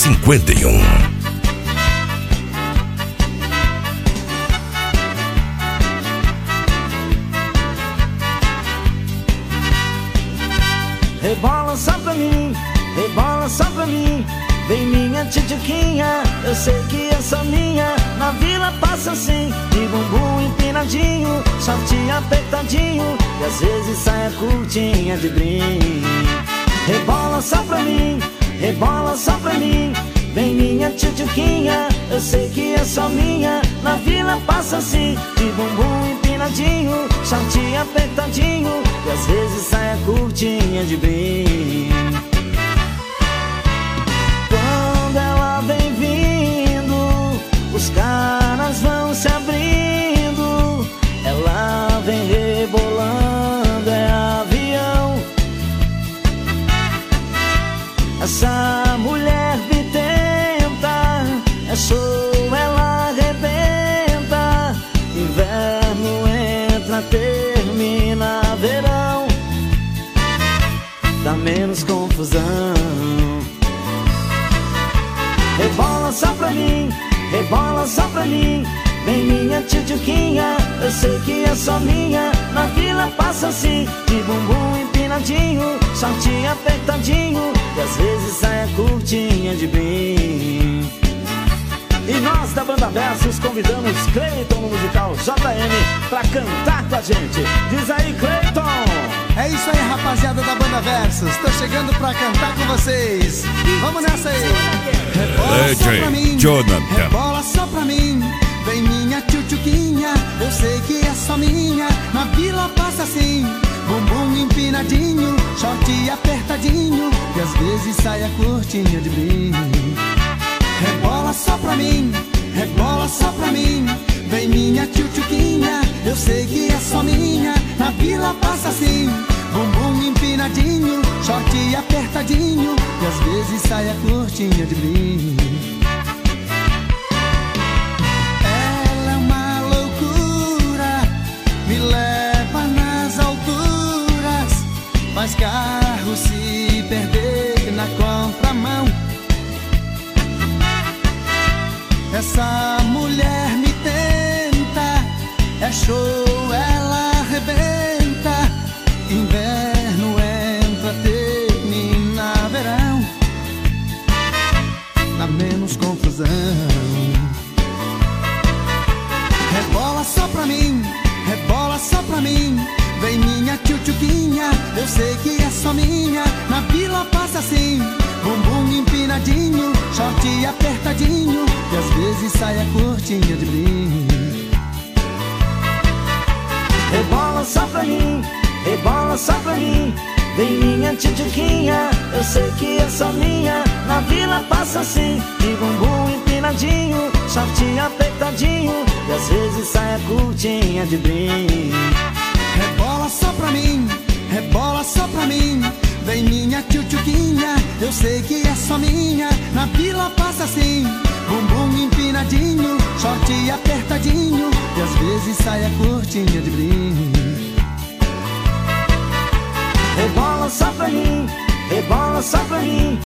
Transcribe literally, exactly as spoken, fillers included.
cinquenta e um. Rebola só pra mim, rebola só pra mim. Vem minha tchutchuquinha, eu sei que é só minha. Na vila passa assim, de bumbum empinadinho, shortinho apertadinho, e às vezes saia curtinha de brim. Rebola só pra mim, rebola só pra mim. Vem minha tchutchuquinha, eu sei que é só minha. Na vila passa assim, de bumbum empinadinho, shortinho apertadinho, e às vezes saia curtinha de brim. Quando ela vem vindo, os caras vão se abrindo. Ela vem rebolando, é avião. Essa mulher me tenta, é show, ela arrebenta. Inverno entra, termina verão, dá menos confusão. Rebola só pra mim, rebola só pra mim. Vem minha tchutchuquinha, eu sei que é só minha. Na vila passa assim, de bumbum empinadinho, shortinho apertadinho, e às vezes saia curtinha de brim. E nós da Banda Versus convidamos Cleiton no musical J M pra cantar com a gente. Diz aí, Cleiton! É isso aí, rapaziada da Banda Versus. Tô chegando pra cantar com vocês. Vamos nessa aí. Rebola só pra mim, Jonathan. rebola só pra mim. Vem minha tchutchuquinha, eu sei que é só minha. Na vila passa assim, bumbum empinadinho, short apertadinho, e às vezes saia curtinha de brim. Rebola só pra mim, rebola só pra mim. Vem minha tchutchuquinha, eu sei que é só minha. Na vila passa assim, bumbum empinadinho, short apertadinho, e às vezes saia curtinha de brim. Ela é uma loucura, me leva nas alturas, faz carro se perder na contramão. Essa mulher me tenta, é show, ela arrebenta. Inverno entra, termina verão, dá menos confusão. Rebola só pra mim, rebola só pra mim. Vem minha tchutchuquinha, eu sei que é só minha. Na vila passa assim, bumbum empinadinho, short apertadinho, e às vezes saia curtinha de brim. Rebola só pra mim, rebola só pra mim. Vem minha tchutchuquinha, eu sei que é só minha. Na vila passa assim, de bumbum empinadinho, short apertadinho, e às vezes saia curtinha de brim. Rebola só pra mim, rebola só pra mim. Vem minha tchutchuquinha, eu sei que é só minha. Na vila passa assim, bumbum empinadinho, short apertadinho, e às vezes saia curtinha de brim. Rebola só pra mim, rebola só pra mim.